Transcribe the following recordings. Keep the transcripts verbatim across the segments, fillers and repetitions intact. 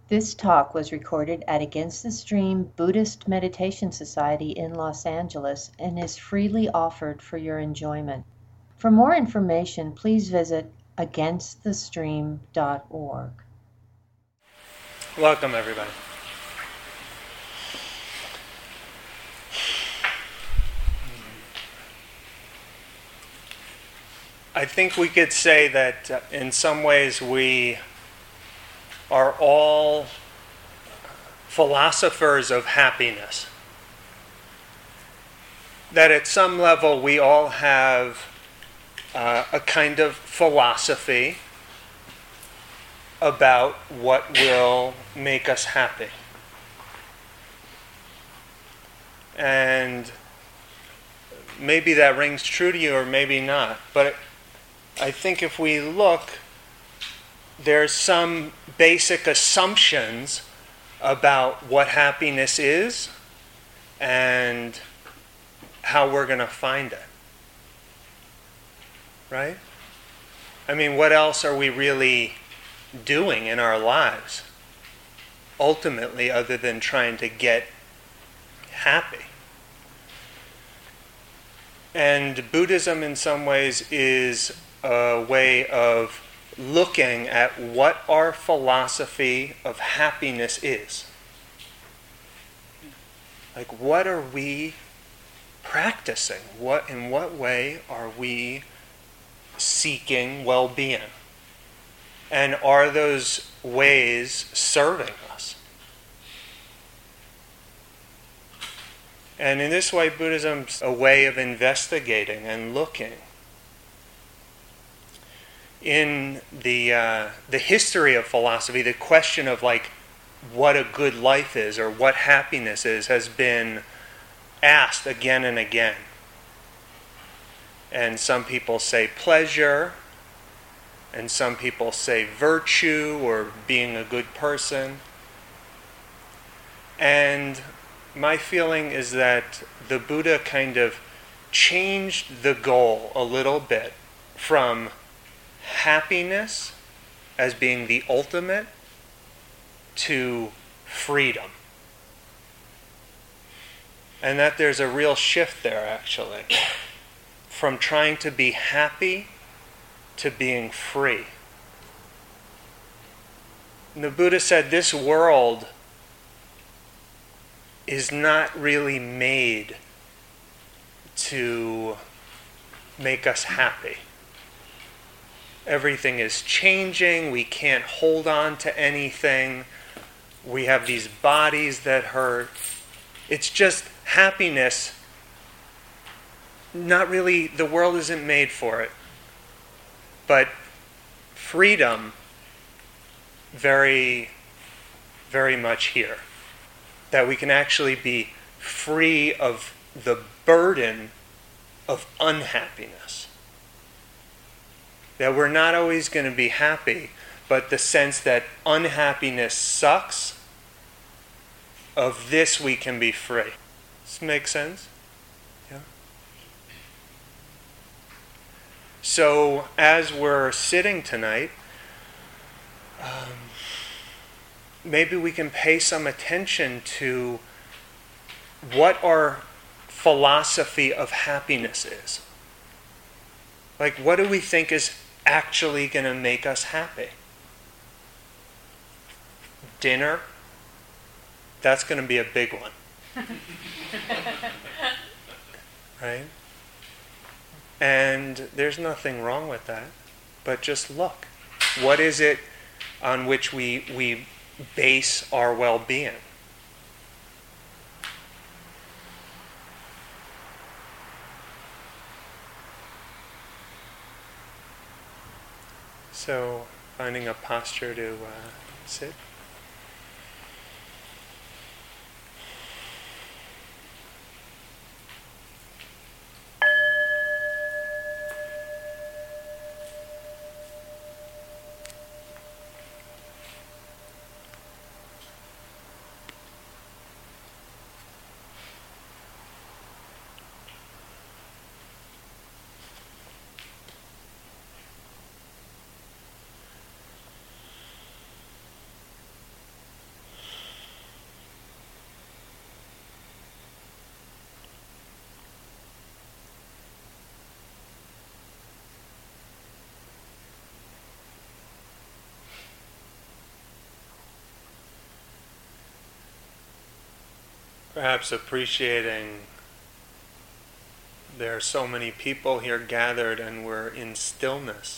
This talk was recorded at Against the Stream Buddhist Meditation Society in Los Angeles and is freely offered for your enjoyment. For more information, please visit against the stream dot org. Welcome, everybody. I think we could say that uh, in some ways we are all philosophers of happiness. That at some level we all have uh, a kind of philosophy about what will make us happy. And maybe that rings true to you or maybe not. But I think if we look, there's some basic assumptions about what happiness is and how we're going to find it. Right? I mean, what else are we really doing in our lives, ultimately, other than trying to get happy? And Buddhism, in some ways, is a way of looking at what our philosophy of happiness is. Like, what are we practicing? What, in what way are we seeking well-being? And are those ways serving us? And in this way, Buddhism's a way of investigating and looking. In the uh, the history of philosophy, the question of like what a good life is or what happiness is has been asked again and again. And some people say pleasure, and some people say virtue or being a good person. And my feeling is that the Buddha kind of changed the goal a little bit from happiness as being the ultimate to freedom. And that there's a real shift there, actually, from trying to be happy to being free. And the Buddha said this world is not really made to make us happy. Everything is changing. We can't hold on to anything. We have these bodies that hurt. It's just happiness. Not really, the world isn't made for it. But freedom, very, very much here. That we can actually be free of the burden of unhappiness. That we're not always going to be happy, but the sense that unhappiness sucks, of this we can be free. Does this make sense? Yeah. So, as we're sitting tonight, um, maybe we can pay some attention to what our philosophy of happiness is. Like, what do we think is actually going to make us happy? Dinner? That's going to be a big one. Right? And there's nothing wrong with that. But just look. What is it on which we we base our well-being? So, finding a posture to uh, sit. Perhaps appreciating there are so many people here gathered and we're in stillness.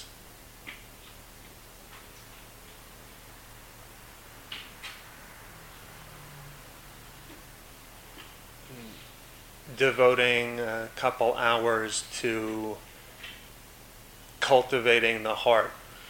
Devoting a couple hours to cultivating the heart.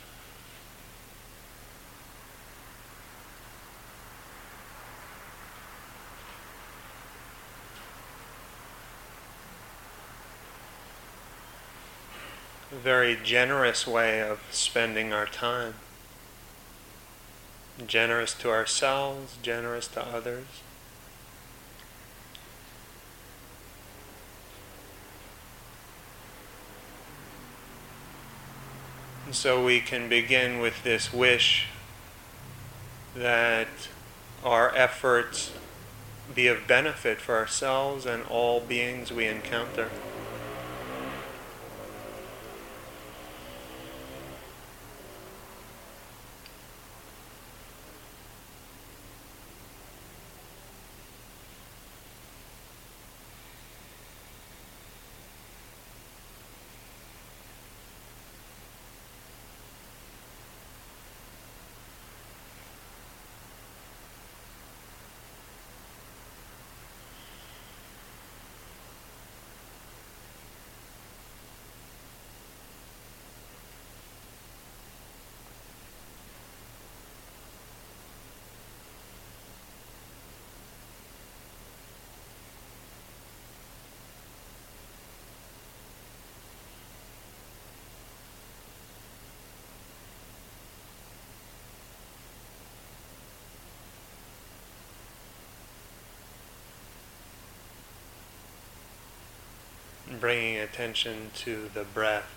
A very generous way of spending our time. Generous to ourselves, generous to others. And so we can begin with this wish that our efforts be of benefit for ourselves and all beings we encounter. Bringing attention to the breath.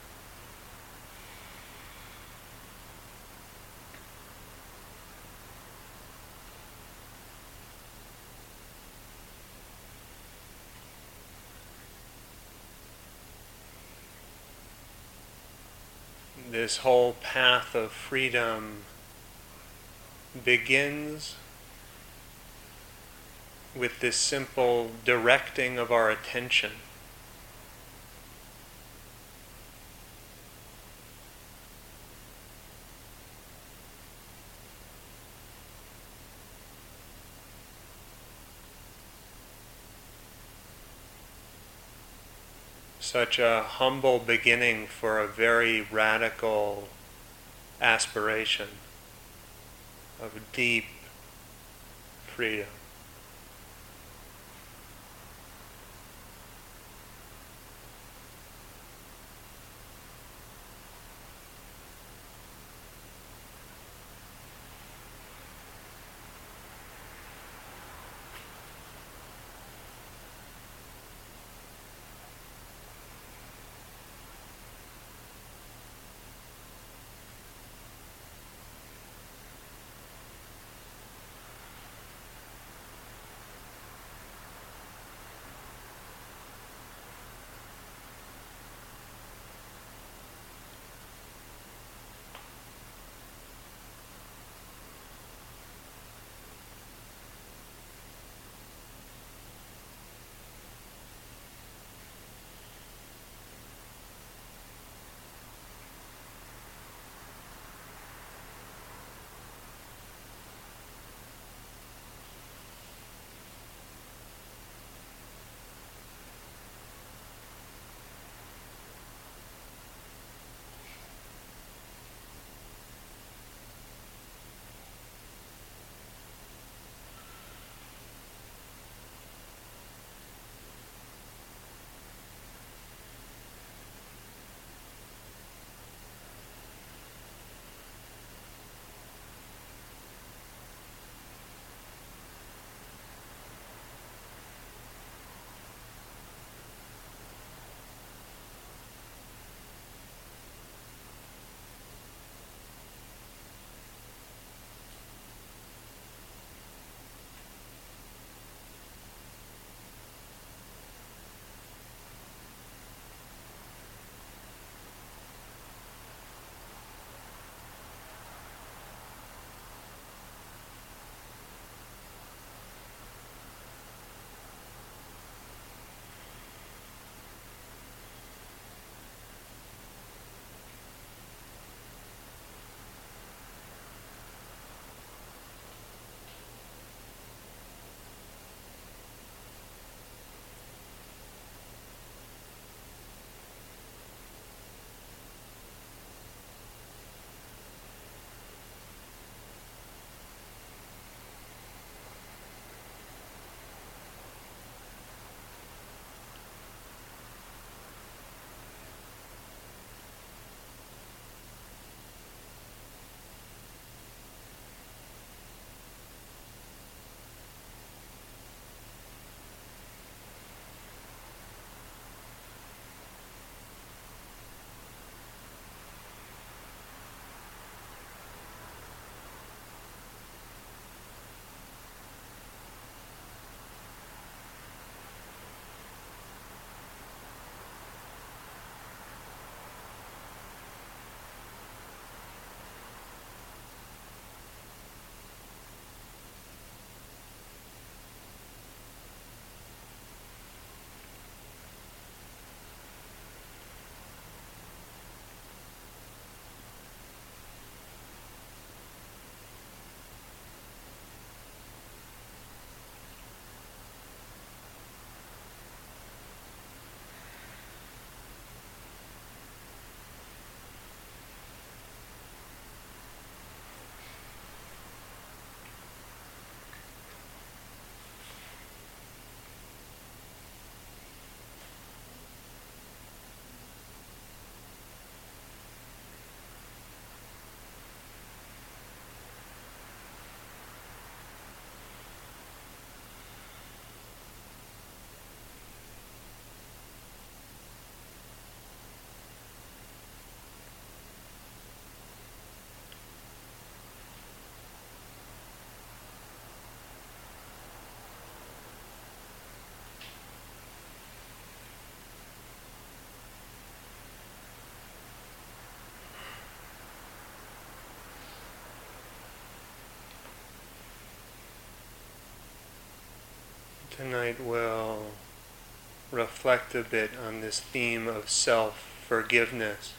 This whole path of freedom begins with this simple directing of our attention. Such a humble beginning for a very radical aspiration of deep freedom. tonight we'll reflect a bit on this theme of self-forgiveness.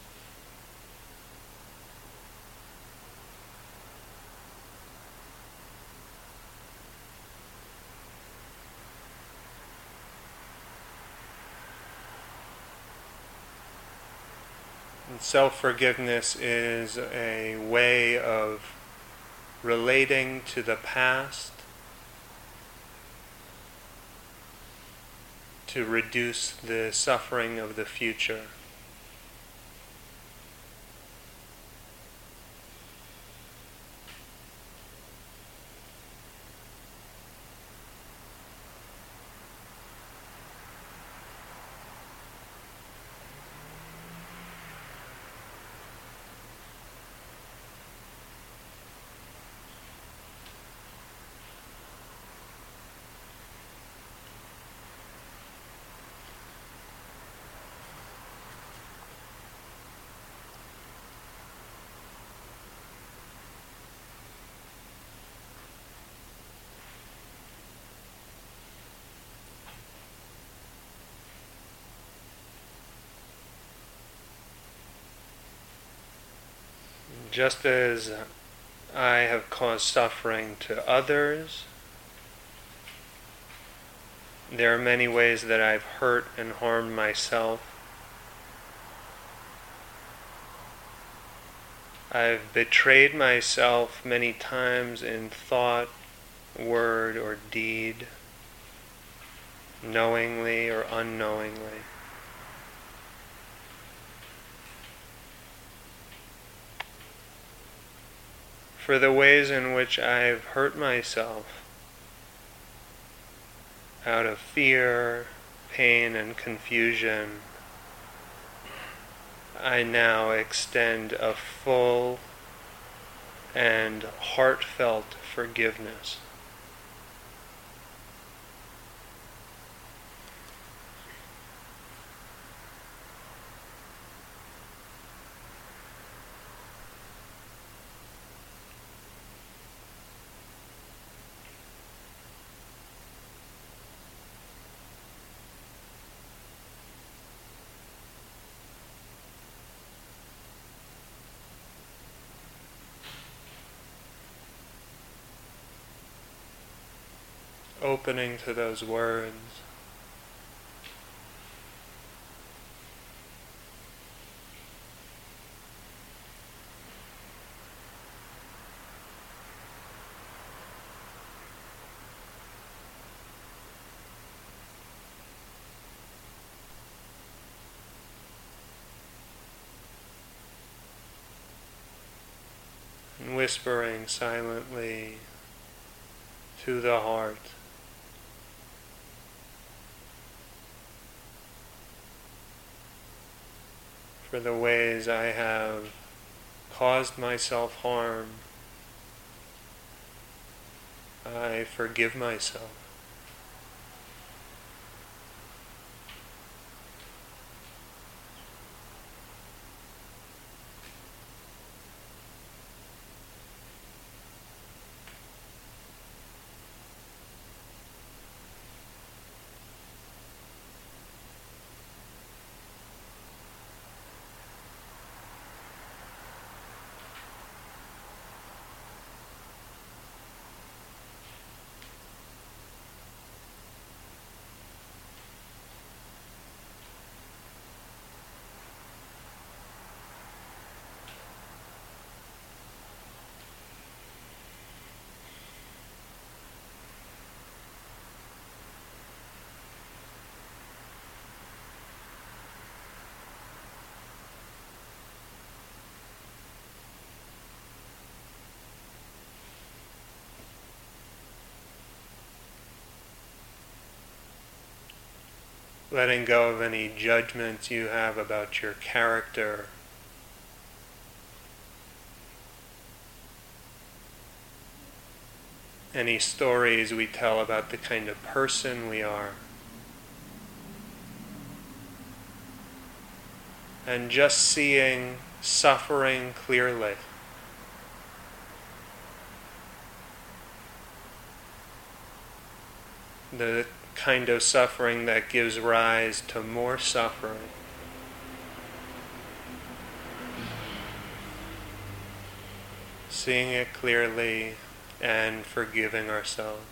And self-forgiveness is a way of relating to the past to reduce the suffering of the future. Just as I have caused suffering to others, there are many ways that I've hurt and harmed myself. I've betrayed myself many times in thought, word, or deed, knowingly or unknowingly. For the ways in which I've hurt myself out of fear, pain, and confusion, I now extend a full and heartfelt forgiveness. Opening to those words. And whispering silently to the heart. For the ways I have caused myself harm, I forgive myself. Letting go of any judgments you have about your character, any stories we tell about the kind of person we are, and just seeing suffering clearly. The kind of suffering that gives rise to more suffering. Seeing it clearly and forgiving ourselves.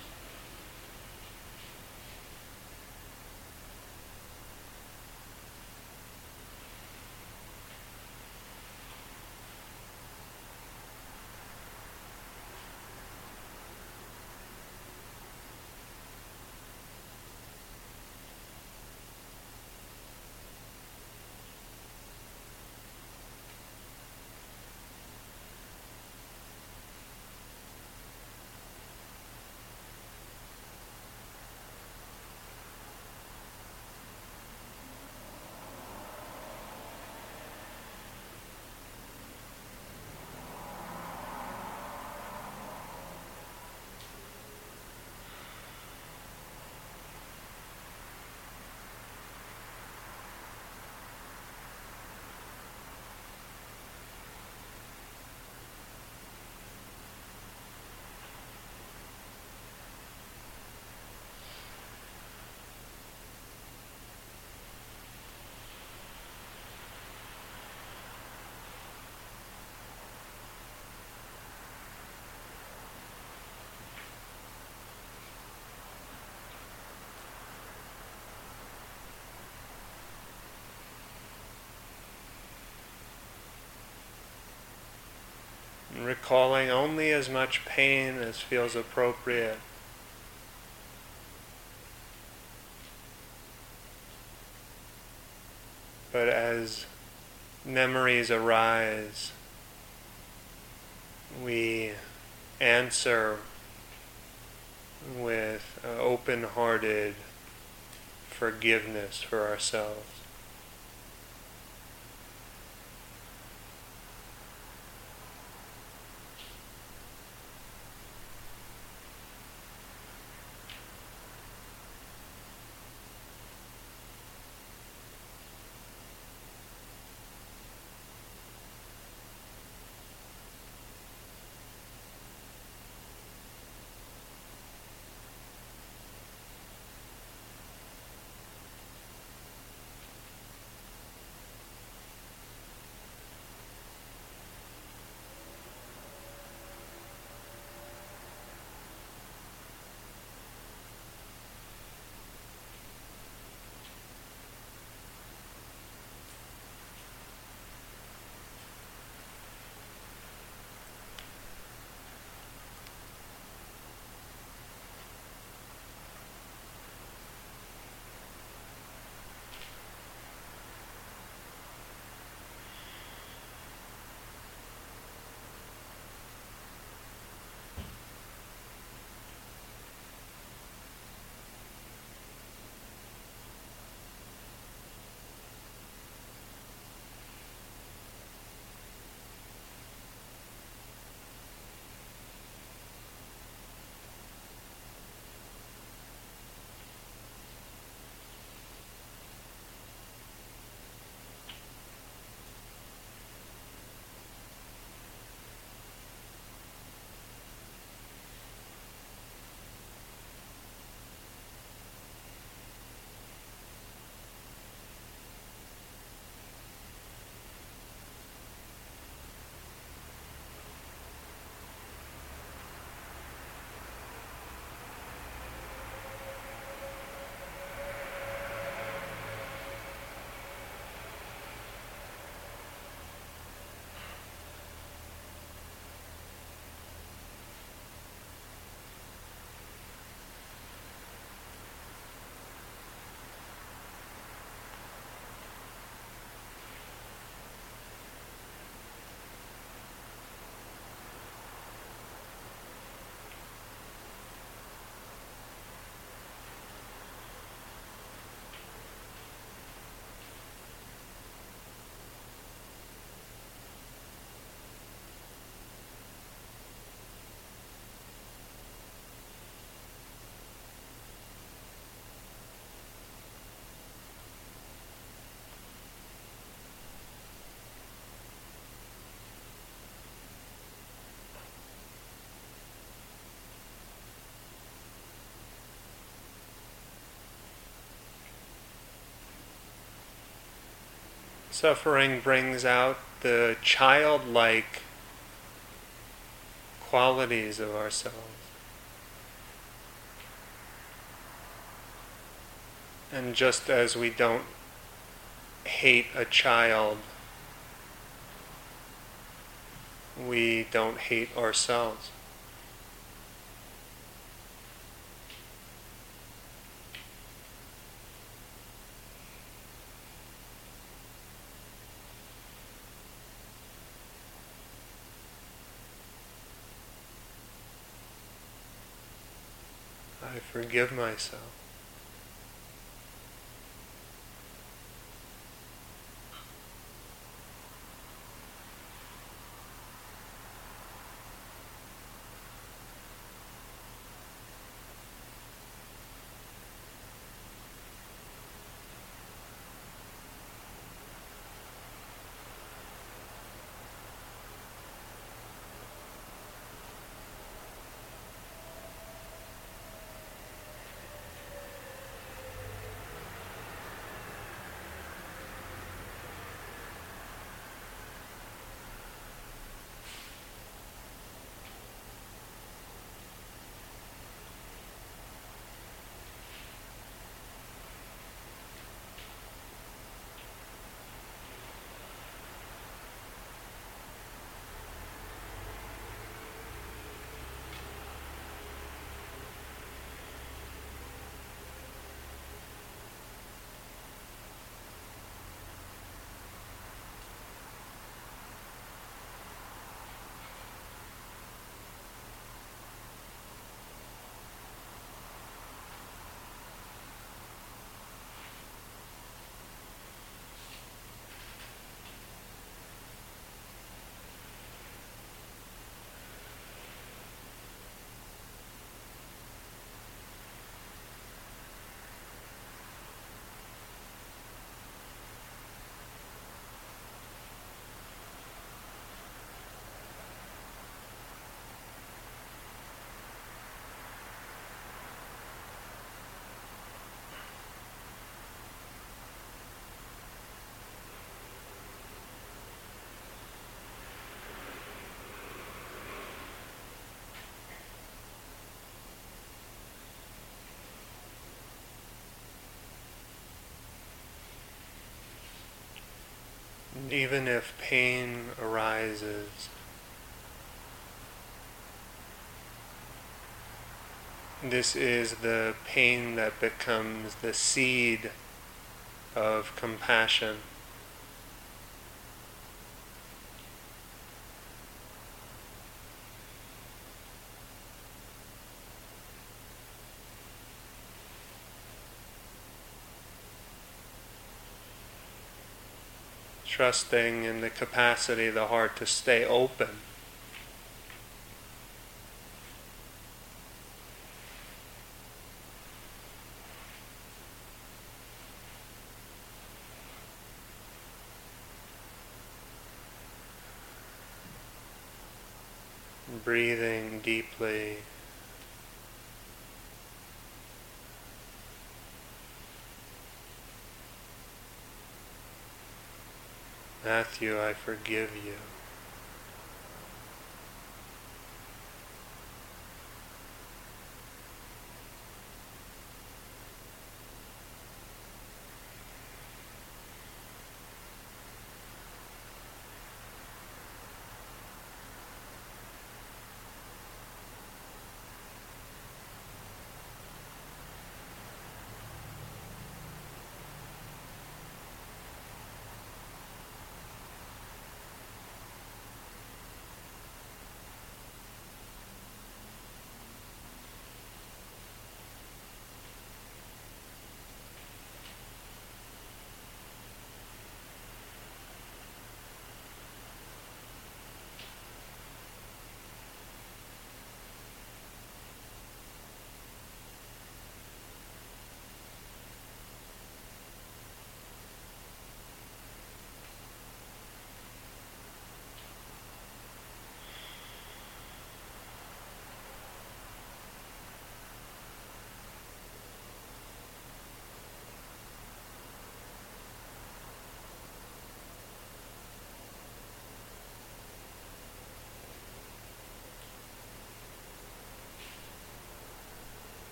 And recalling only as much pain as feels appropriate. But as memories arise, we answer with uh, open-hearted forgiveness for ourselves. Suffering brings out the childlike qualities of ourselves. And just as we don't hate a child, we don't hate ourselves. I forgive myself. Even if pain arises, this is the pain that becomes the seed of compassion. Trusting in the capacity of the heart to stay open. Breathing deeply. Matthew, I forgive you.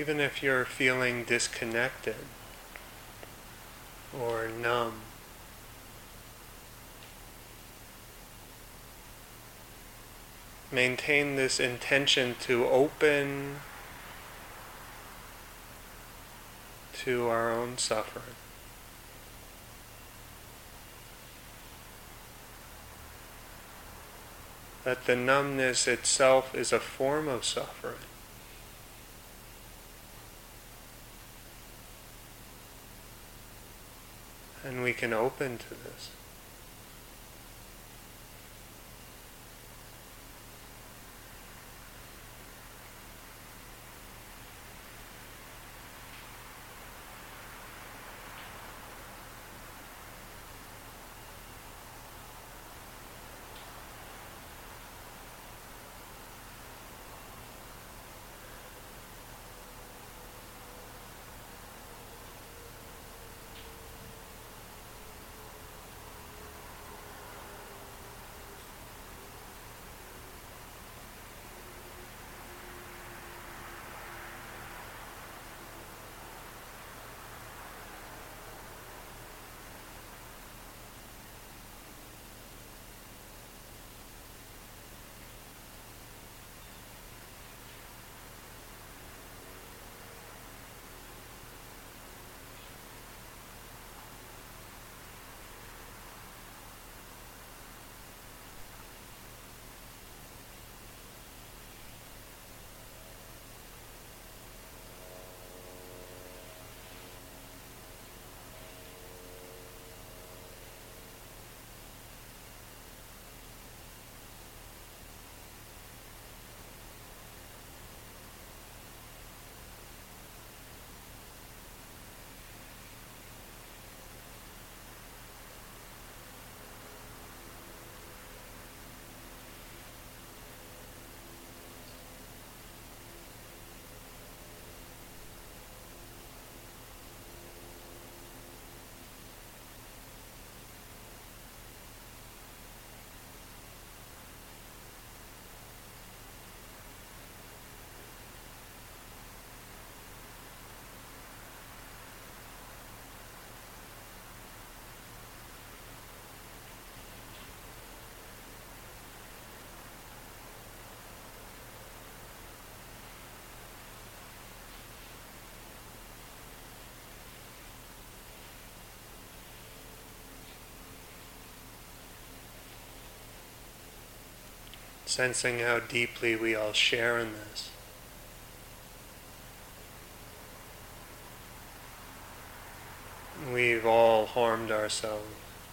even if you're feeling disconnected or numb. Maintain this intention to open to our own suffering. That the numbness itself is a form of suffering. And we can open to this. Sensing how deeply we all share in this. We've all harmed ourselves.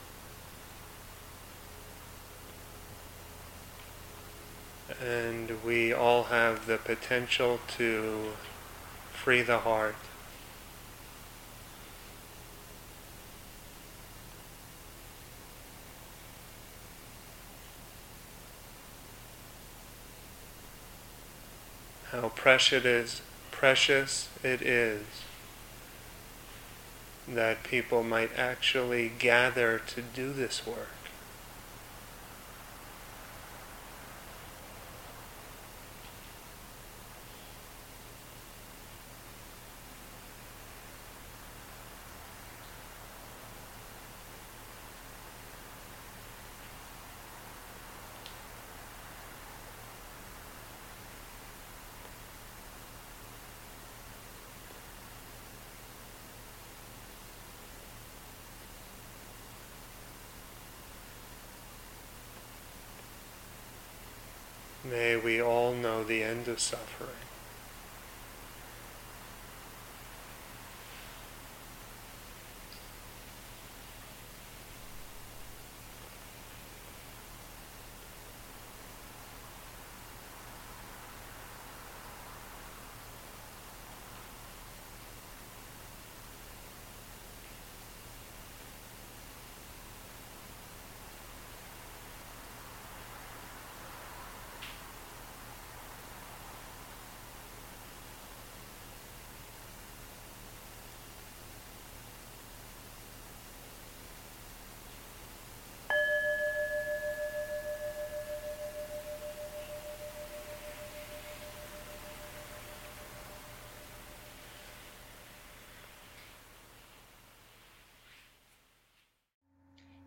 And we all have the potential to free the heart. How precious it is, precious it is that people might actually gather to do this work. May we all know the end of suffering.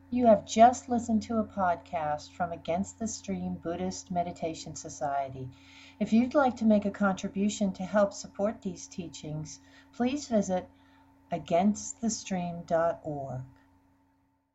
You have just listened to a podcast from Against the Stream Buddhist Meditation Society. If you'd like to make a contribution to help support these teachings, please visit against the stream dot org.